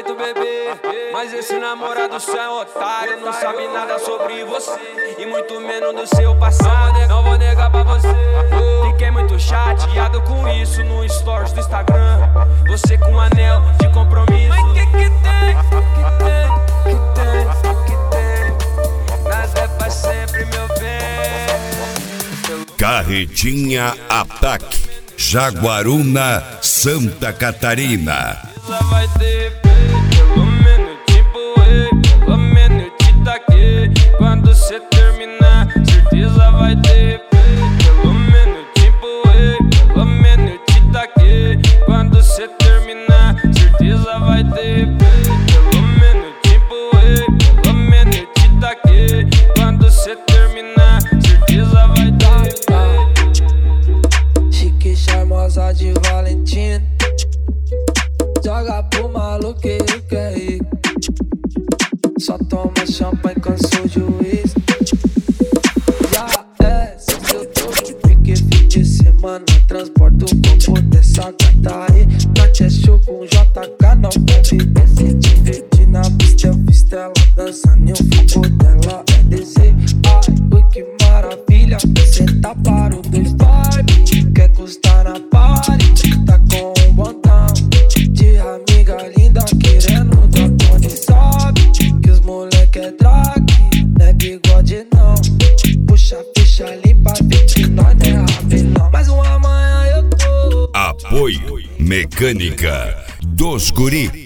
jeito, bebê. Mas esse namorado seu é otário, não sabe nada sobre você e muito menos do seu passado. Não vou negar pra você, fiquei muito chateado com isso no stories do Instagram. Você com um anel de compromisso. Mas que tem? Nada é pra sempre, meu bem. Carretinha Ataque, Jaguaruna, Santa Catarina. Vai ter pelo menos pelo menos eu te taquei. Quando cê terminar, certeza vai ter pelo menos pelo menos eu te taquei. Quando cê terminar, certeza vai ter pelo menos pelo menos eu te taquei. Quando cê terminar, certeza vai ter chique, charmosa de Valentina, joga pro maluqueiro que é rico. Só toma champanhe com seu juiz. Já é, se eu tô pique fim de semana, transporto o corpo dessa gata aí. Na show com JK, não deve descer. Divertir na pista, eu fiz ela dançando e o fogo dela é descer. Ai, ui, que maravilha, cê tá para o dois vibe. Quer custar na party, tá com um botão de amiga linda querendo dar cone. Sabe que os moleque é drag, não é bigode não. Puxa a ficha limpa, vê que nós não é rabelão. Mas um amanhã eu tô. Apoio Mecânica dos Guri.